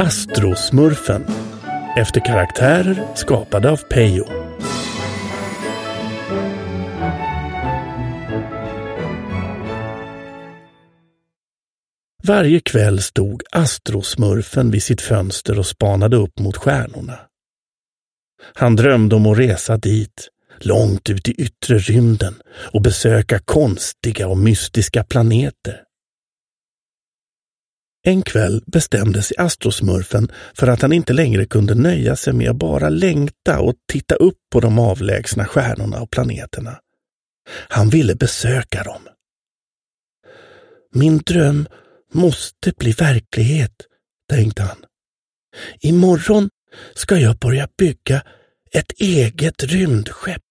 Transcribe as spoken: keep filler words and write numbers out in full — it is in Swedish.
Astrosmurfen efter karaktärer skapade av Peyo. Varje kväll stod Astrosmurfen vid sitt fönster och spanade upp mot stjärnorna. Han drömde om att resa dit, långt ut i yttre rymden, och besöka konstiga och mystiska planeter. En kväll bestämde sig Astrosmurfen för att han inte längre kunde nöja sig med att bara längta och titta upp på de avlägsna stjärnorna och planeterna. Han ville besöka dem. Min dröm måste bli verklighet, tänkte han. Imorgon ska jag börja bygga ett eget rymdskepp.